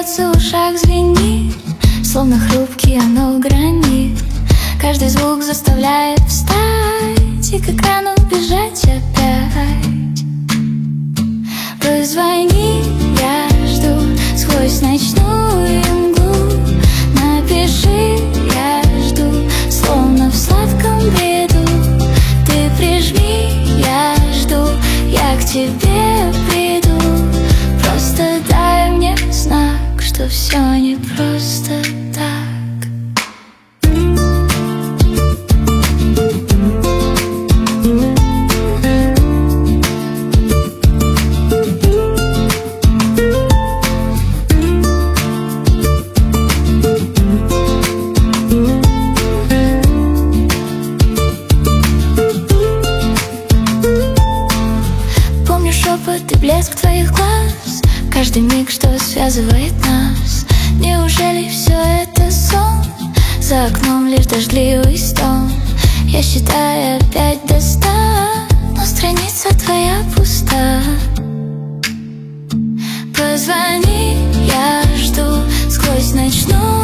сердце в ушах звенит, словно хрупкий оно гранит. Каждый звук заставляет встать и к экрану бежать опять. Позвони, я жду сквозь ночную мглу. Напиши, я жду, словно в сладком бреду. Ты прижми, я жду, я к тебе приду. Просто дай мне знак, что все не просто так. Шепот и блеск твоих глаз, каждый миг, что связывает нас. Неужели все это сон? За окном лишь дождливый стон. Я считаю опять до 100, но страница твоя пуста. Позвони, я жду сквозь ночную